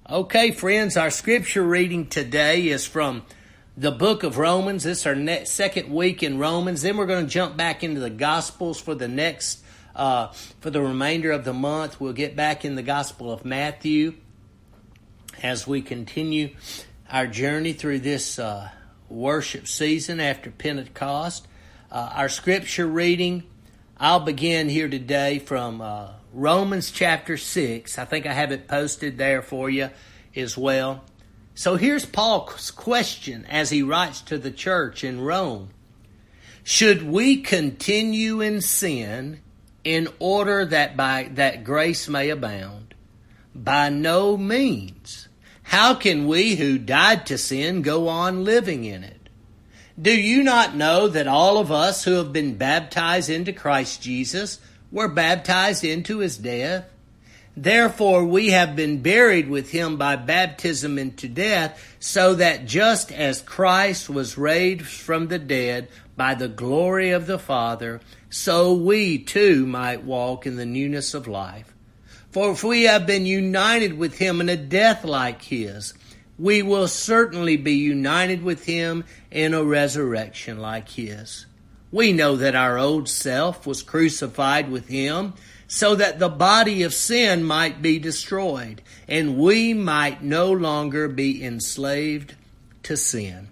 Okay, friends, our scripture reading today is from the book of Romans. This is our second week in Romans. Then we're going to jump back into the Gospels for the remainder of the month. We'll get back in the Gospel of Matthew as we continue our journey through this worship season after Pentecost. Our scripture reading, I'll begin here today from Romans chapter 6. I think I have it posted there for you as well. So here's Paul's question as he writes to the church in Rome. Should we continue in sin in order that grace may abound? By no means. How can we who died to sin go on living in it? Do you not know that all of us who have been baptized into Christ Jesus were baptized into his death? Therefore we have been buried with him by baptism into death, so that just as Christ was raised from the dead by the glory of the Father, so we too might walk in the newness of life. For if we have been united with him in a death like his, we will certainly be united with him in a resurrection like his. We know that our old self was crucified with him so that the body of sin might be destroyed and we might no longer be enslaved to sin.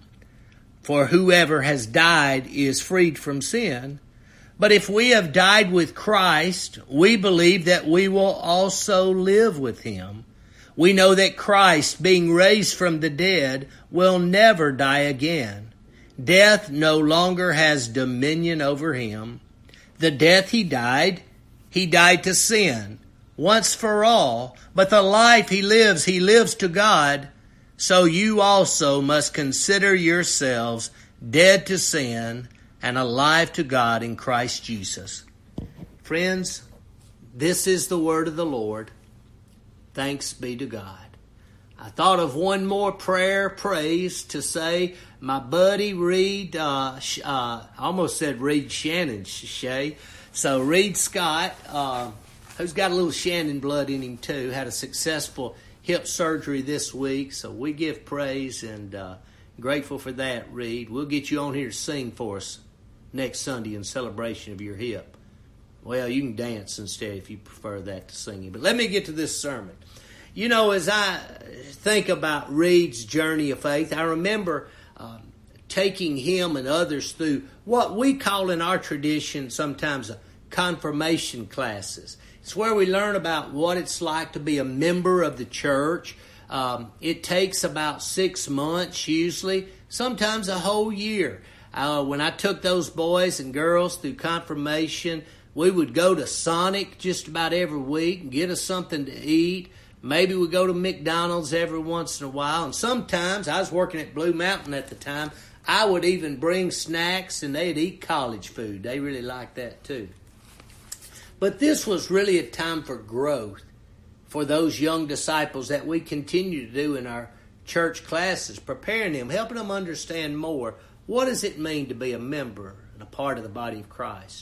For whoever has died is freed from sin. But if we have died with Christ, we believe that we will also live with him. We know that Christ, being raised from the dead, will never die again. Death no longer has dominion over him. The death he died to sin, once for all. But the life he lives to God. So you also must consider yourselves dead to sin and alive to God in Christ Jesus. Friends, this is the word of the Lord. Thanks be to God. I thought of one more praise to say. My buddy Reed, I almost said Reed Shannon, Shay. So Reed Scott, who's got a little Shannon blood in him too, had a successful hip surgery this week. So we give praise and grateful for that, Reed. We'll get you on here to sing for us next Sunday in celebration of your hip. Well, you can dance instead if you prefer that to singing. But let me get to this sermon. You know, as I think about Reed's journey of faith, I remember taking him and others through what we call in our tradition sometimes confirmation classes. It's where we learn about what it's like to be a member of the church. It takes about 6 months usually, sometimes a whole year. When I took those boys and girls through confirmation, we would go to Sonic just about every week and get us something to eat. Maybe we go to McDonald's every once in a while. And sometimes, I was working at Blue Mountain at the time, I would even bring snacks and they'd eat college food. They really liked that too. But this was really a time for growth for those young disciples that we continue to do in our church classes, preparing them, helping them understand more. What does it mean to be a member and a part of the body of Christ?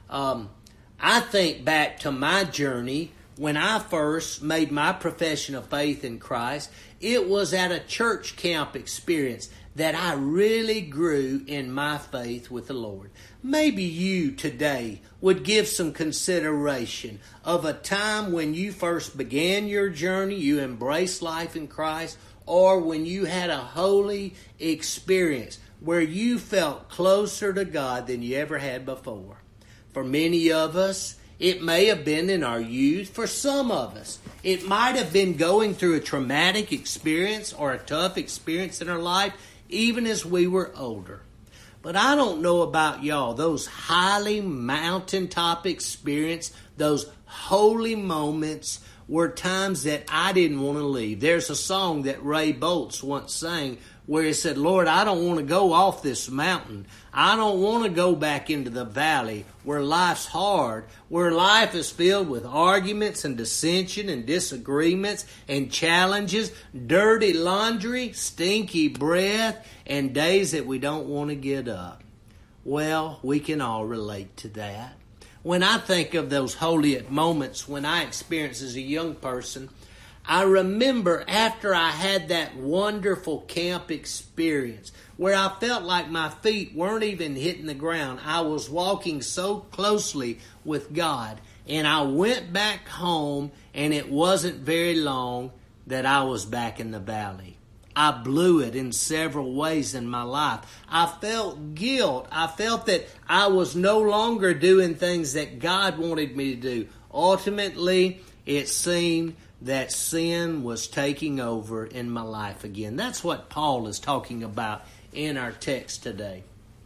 I think back to my journey when I first made my profession of faith in Christ. It was at a church camp experience that I really grew in my faith with the Lord. Maybe you today would give some consideration of a time when you first began your journey, you embraced life in Christ, or when you had a holy experience where you felt closer to God than you ever had before. For many of us, it may have been in our youth. For some of us, it might have been going through a traumatic experience or a tough experience in our life, even as we were older. But I don't know about y'all, those highly mountaintop experience, those holy moments were times that I didn't want to leave. There's a song that Ray Boltz once sang where he said, Lord, I don't want to go off this mountain. I don't want to go back into the valley where life's hard, where life is filled with arguments and dissension and disagreements and challenges, dirty laundry, stinky breath, and days that we don't want to get up. Well, we can all relate to that. When I think of those holy moments when I experienced as a young person, I remember after I had that wonderful camp experience where I felt like my feet weren't even hitting the ground. I was walking so closely with God. And I went back home, and it wasn't very long that I was back in the valley. I blew it in several ways in my life. I felt guilt. I felt that I was no longer doing things that God wanted me to do. Ultimately, it seemed that sin was taking over in my life again. That's what Paul is talking about in our text today.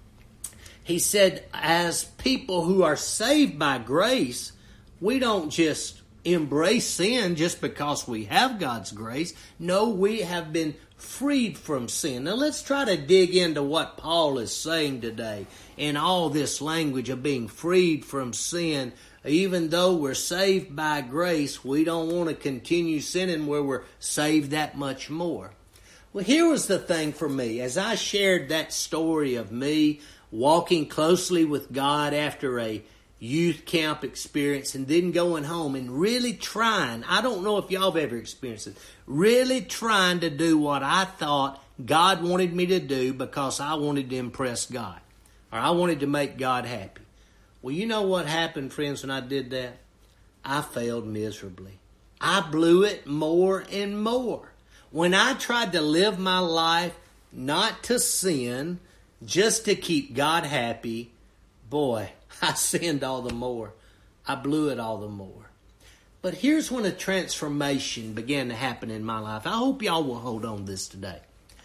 He said, as people who are saved by grace, we don't just embrace sin just because we have God's grace. No, we have been freed from sin. Now let's try to dig into what Paul is saying today in all this language of being freed from sin. Even though we're saved by grace, we don't want to continue sinning where we're saved that much more. Well, here was the thing for me. As I shared that story of me walking closely with God after a youth camp experience and then going home and really trying, I don't know if y'all have ever experienced it, really trying to do what I thought God wanted me to do because I wanted to impress God or I wanted to make God happy. Well, you know what happened, friends, when I did that? I failed miserably. I blew it more and more. When I tried to live my life not to sin, just to keep God happy, boy, I sinned all the more. I blew it all the more. But here's when a transformation began to happen in my life. I hope y'all will hold on to this today.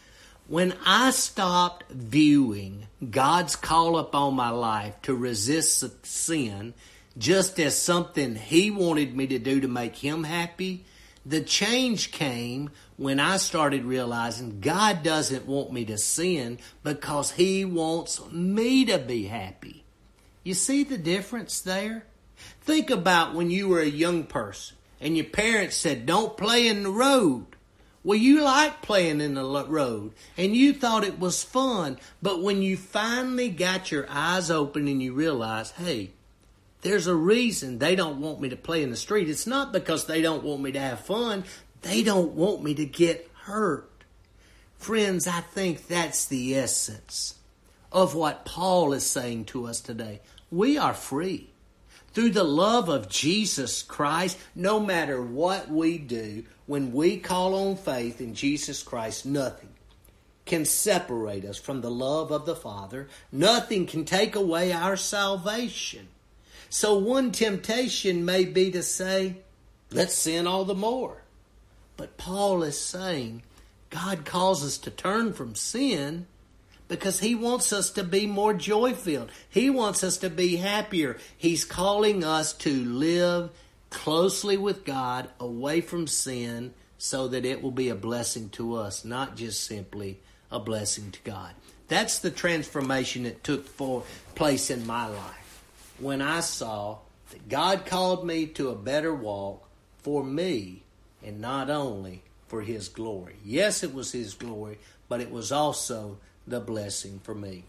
When I stopped viewing God's call upon my life to resist sin just as something He wanted me to do to make Him happy, the change came when I started realizing God doesn't want me to sin because He wants me to be happy. You see the difference there? Think about when you were a young person and your parents said, don't play in the road. Well, you liked playing in the road and you thought it was fun. But when you finally got your eyes open and you realized, hey, there's a reason they don't want me to play in the street. It's not because they don't want me to have fun. They don't want me to get hurt. Friends, I think that's the essence of what Paul is saying to us today. We are free. Through the love of Jesus Christ, no matter what we do, when we call on faith in Jesus Christ, nothing can separate us from the love of the Father. Nothing can take away our salvation. So one temptation may be to say, let's sin all the more. But Paul is saying God calls us to turn from sin because He wants us to be more joy-filled. He wants us to be happier. He's calling us to live closely with God, away from sin, so that it will be a blessing to us, not just simply a blessing to God. That's the transformation that took place in my life when I saw that God called me to a better walk for me and not only for His glory. Yes, it was His glory, but it was also the blessing for me.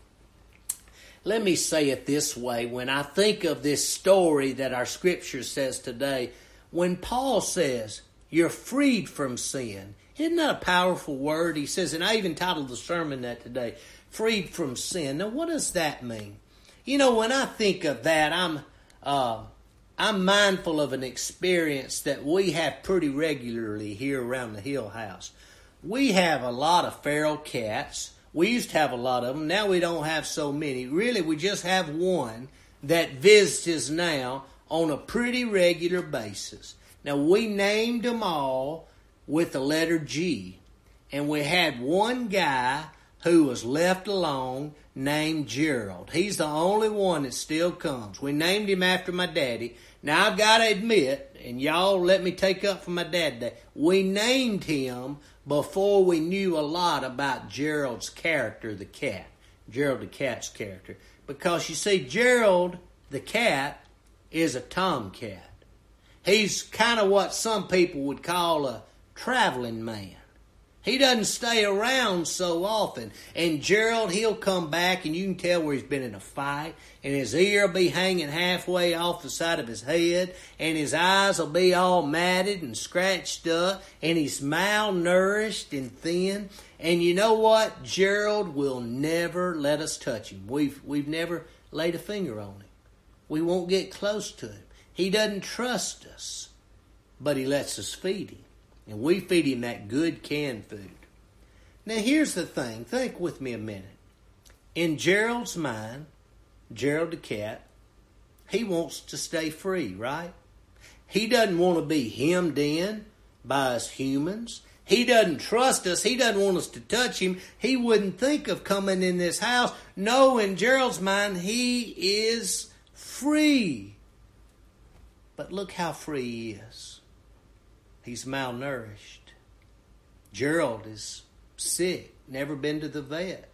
Let me say it this way. When I think of this story that our scripture says today, when Paul says, you're freed from sin, isn't that a powerful word? He says, and I even titled the sermon that today, freed from sin. Now, what does that mean? You know, when I think of that, I'm mindful of an experience that we have pretty regularly here around the Hill House. We have a lot of feral cats. We used to have a lot of them. Now we don't have so many. Really, we just have one that visits us now on a pretty regular basis. Now, we named them all with the letter G. And we had one guy who was left alone named Gerald. He's the only one that still comes. We named him after my daddy. Now, I've got to admit, and y'all let me take up for my dad today, we named him before we knew a lot about Gerald's character, the cat. Gerald the cat's character. Because you see, Gerald the cat is a tomcat. He's kind of what some people would call a traveling man. He doesn't stay around so often. And Gerald, he'll come back and you can tell where he's been in a fight. And his ear will be hanging halfway off the side of his head. And his eyes will be all matted and scratched up. And he's malnourished and thin. And you know what? Gerald will never let us touch him. We've never laid a finger on him. We won't get close to him. He doesn't trust us. But he lets us feed him. And we feed him that good canned food. Now here's the thing. Think with me a minute. In Gerald's mind, Gerald the cat, he wants to stay free, right? He doesn't want to be hemmed in by us humans. He doesn't trust us. He doesn't want us to touch him. He wouldn't think of coming in this house. No, in Gerald's mind, he is free. But look how free he is. He's malnourished. Gerald is sick, never been to the vet.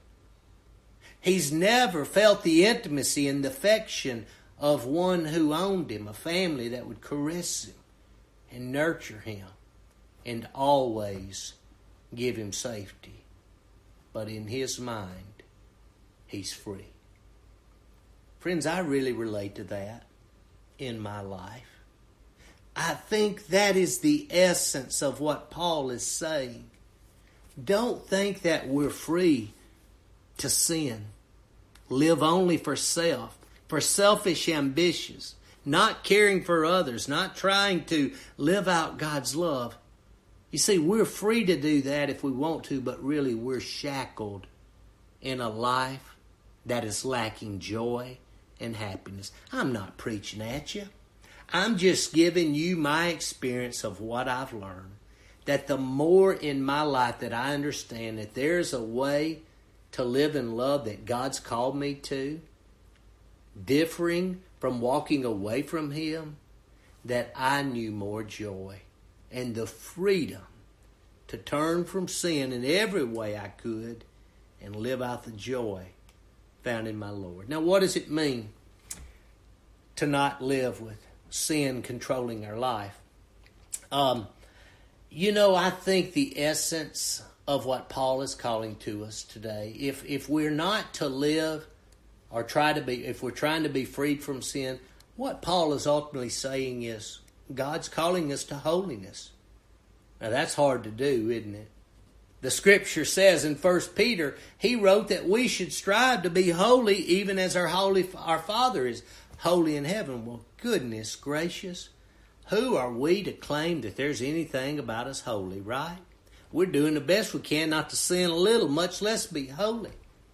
He's never felt the intimacy and the affection of one who owned him, a family that would caress him and nurture him and always give him safety. But in his mind, he's free. Friends, I really relate to that in my life. I think that is the essence of what Paul is saying. Don't think that we're free to sin. Live only for self, for selfish ambitions, not caring for others, not trying to live out God's love. You see, we're free to do that if we want to, but really we're shackled in a life that is lacking joy and happiness. I'm not preaching at you. I'm just giving you my experience of what I've learned. That the more in my life that I understand that there's a way to live in love that God's called me to, differing from walking away from Him, that I knew more joy and the freedom to turn from sin in every way I could and live out the joy found in my Lord. Now, what does it mean to not live with sin controlling our life? I think the essence of what Paul is calling to us today, if we're not to live or if we're trying to be freed from sin, what Paul is ultimately saying is God's calling us to holiness. Now that's hard to do, isn't it? The scripture says in 1 Peter, he wrote that we should strive to be holy even as our Father is holy in heaven. Well, goodness gracious, who are we to claim that there's anything about us holy, right? We're doing the best we can not to sin a little, much less be holy.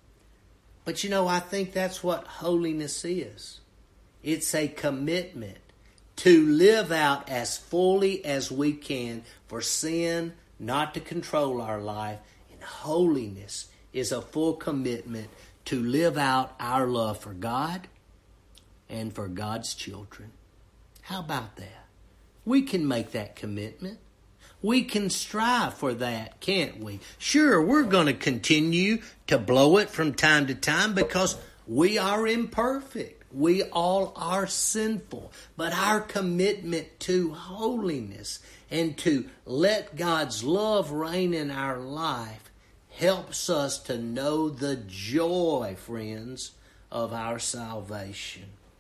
But I think that's what holiness is. It's a commitment to live out as fully as we can for sin not to control our life. And holiness is a full commitment to live out our love for God and for God's children. How about that? We can make that commitment. We can strive for that, can't we? Sure, we're going to continue to blow it from time to time because we are imperfect. We all are sinful. But our commitment to holiness and to let God's love reign in our life helps us to know the joy, friends, of our salvation.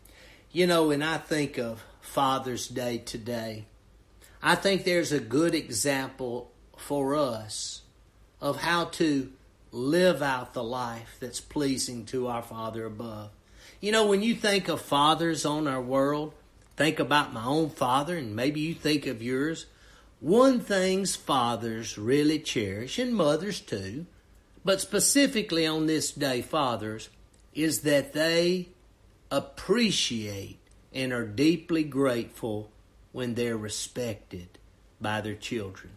When I think of Father's Day today, I think there's a good example for us of how to live out the life that's pleasing to our Father above. When you think of fathers on our world, think about my own father and maybe you think of yours. One thing fathers really cherish, and mothers too, but specifically on this day, fathers, is that they appreciate and are deeply grateful when they're respected by their children.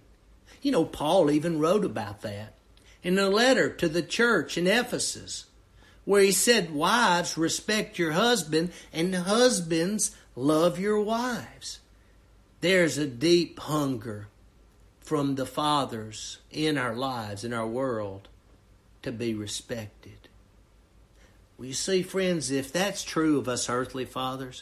Paul even wrote about that in a letter to the church in Ephesus, where he said, wives, respect your husband, and husbands, love your wives. There's a deep hunger from the fathers in our lives, in our world, to be respected. Well, you see, friends, if that's true of us earthly fathers,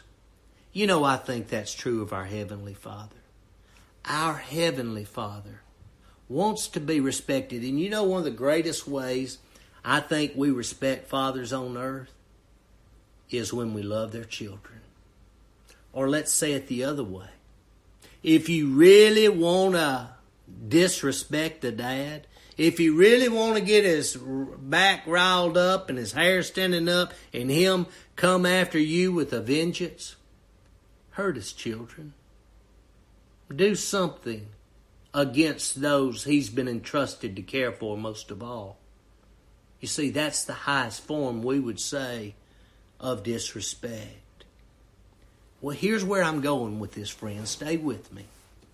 I think that's true of our Heavenly Father. Our Heavenly Father wants to be respected. And you know one of the greatest ways I think we respect fathers on earth is when we love their children. Or let's say it the other way. If you really want to disrespect a dad, if you really want to get his back riled up and his hair standing up and him come after you with a vengeance, hurt his children. Do something against those he's been entrusted to care for most of all. You see, that's the highest form, we would say, of disrespect. Well, here's where I'm going with this, friend. Stay with me.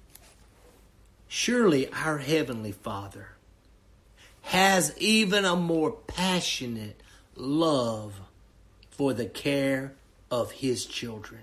Surely our Heavenly Father has even a more passionate love for the care of His children,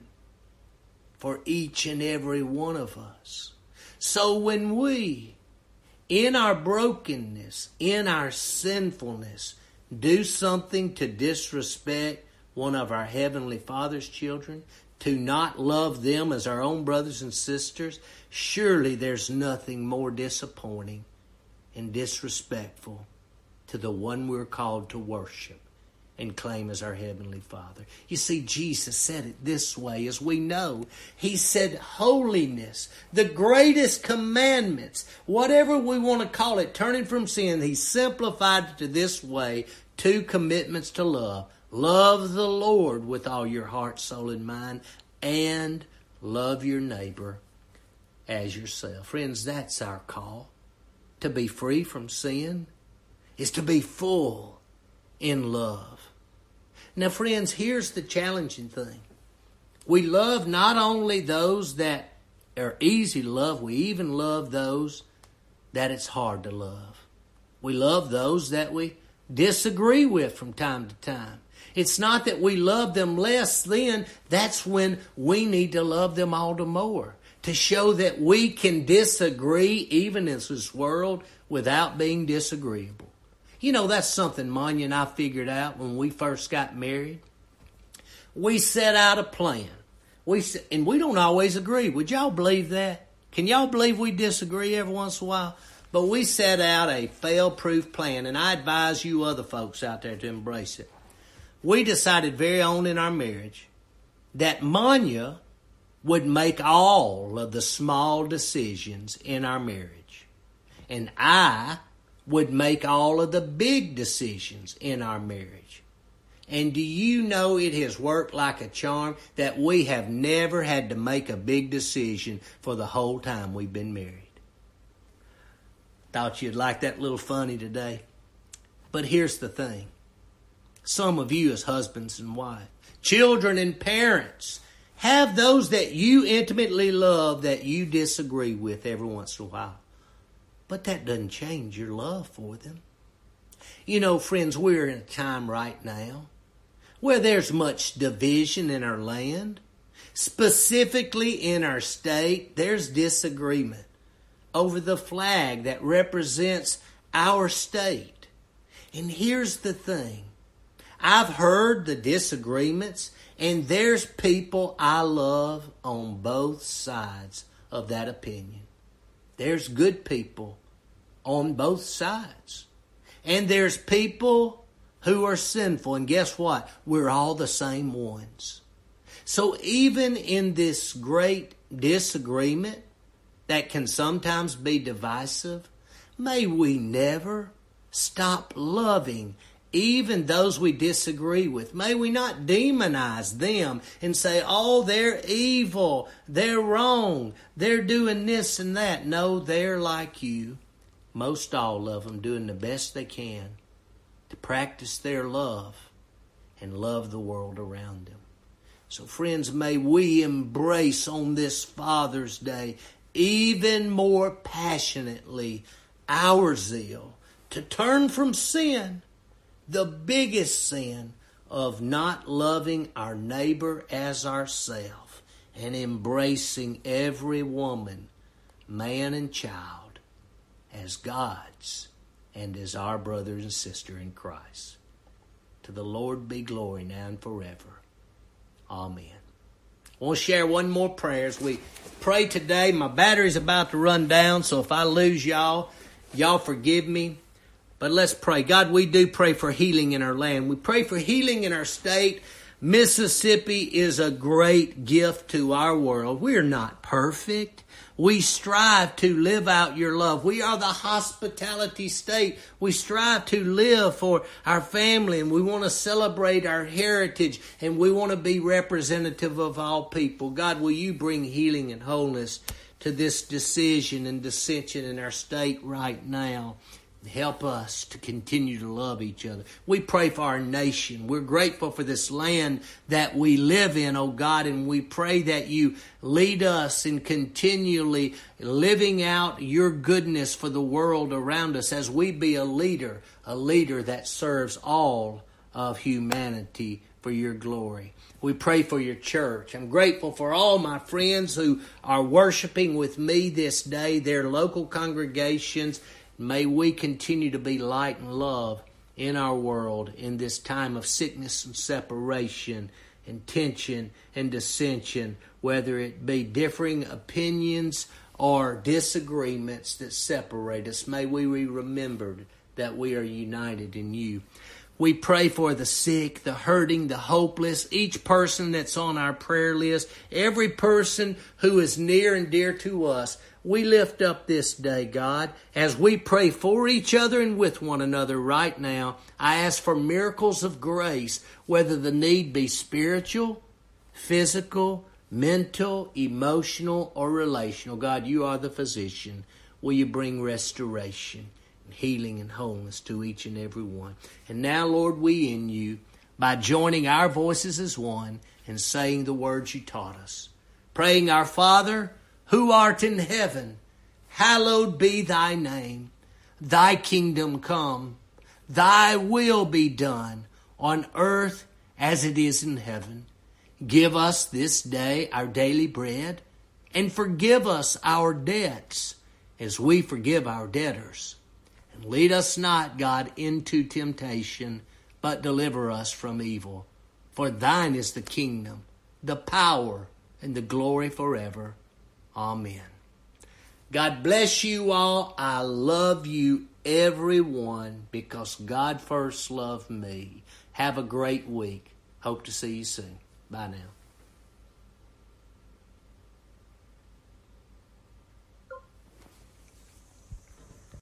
for each and every one of us. So when we, in our brokenness, in our sinfulness, do something to disrespect one of our Heavenly Father's children, to not love them as our own brothers and sisters, surely there's nothing more disappointing and disrespectful to the one we're called to worship and claim as our Heavenly Father. You see, Jesus said it this way, as we know. He said holiness, the greatest commandments, whatever we want to call it, turning from sin, He simplified it to this way, 2 commitments to love. Love the Lord with all your heart, soul, and mind, and love your neighbor as yourself. Friends, that's our call. To be free from sin is to be full in love. Now, friends, here's the challenging thing. We love not only those that are easy to love, we even love those that it's hard to love. We love those that we disagree with from time to time. It's not that we love them less then. That's when we need to love them all the more, to show that we can disagree even in this world without being disagreeable. You know, that's something Monya and I figured out when we first got married. We set out a plan. And we don't always agree. Would y'all believe that? Can y'all believe we disagree every once in a while? But we set out a fail-proof plan, and I advise you other folks out there to embrace it. We decided very on in our marriage that Monya would make all of the small decisions in our marriage, and I would make all of the big decisions in our marriage. And do you know it has worked like a charm that we have never had to make a big decision for the whole time we've been married? Thought you'd like that little funny today. But here's the thing. Some of you as husbands and wives, children and parents, have those that you intimately love that you disagree with every once in a while. But that doesn't change your love for them. You know, friends, we're in a time right now where there's much division in our land. Specifically in our state, there's disagreement over the flag that represents our state. And here's the thing. I've heard the disagreements, and there's people I love on both sides of that opinion. There's good people on both sides. And there's people who are sinful, and guess what? We're all the same ones. So even in this great disagreement that can sometimes be divisive, may we never stop loving even those we disagree with. May we not demonize them and say, oh, they're evil, they're wrong, they're doing this and that. No, they're like you. Most all of them doing the best they can to practice their love and love the world around them. So friends, may we embrace on this Father's Day even more passionately our zeal to turn from sin, the biggest sin of not loving our neighbor as ourselves, and embracing every woman, man and child as God's and as our brother and sister in Christ. To the Lord be glory now and forever. Amen. I want to share one more prayer as we pray today. My battery's about to run down, so if I lose y'all, Y'all forgive me, but let's pray. God, we do pray for healing in our land. We pray for healing in our state. Mississippi is a great gift to our world. We're not perfect. We strive to live out your love. We are the hospitality state. We strive to live for our family, and we want to celebrate our heritage, and we want to be representative of all people. God, will you bring healing and wholeness to this decision and dissension in our state right now? Help us to continue to love each other. We pray for our nation. We're grateful for this land that we live in, oh God, and we pray that you lead us in continually living out your goodness for the world around us as we be a leader that serves all of humanity for your glory. We pray for your church. I'm grateful for all my friends who are worshiping with me this day, their local congregations. May we continue to be light and love in our world in this time of sickness and separation and tension and dissension, whether it be differing opinions or disagreements that separate us. May we be remembered that we are united in you. We pray for the sick, the hurting, the hopeless, each person that's on our prayer list, every person who is near and dear to us. We lift up this day, God, as we pray for each other and with one another right now. I ask for miracles of grace, whether the need be spiritual, physical, mental, emotional, or relational. God, you are the physician. Will you bring restoration and healing and wholeness to each and every one? And now, Lord, we in you, by joining our voices as one and saying the words you taught us, praying, Our Father, who art in heaven, hallowed be thy name. Thy kingdom come, thy will be done on earth as it is in heaven. Give us this day our daily bread, and forgive us our debts as we forgive our debtors. And lead us not, God, into temptation, but deliver us from evil. For thine is the kingdom, the power, and the glory forever. Amen. God bless you all. I love you, everyone, because God first loved me. Have a great week. Hope to see you soon. Bye now.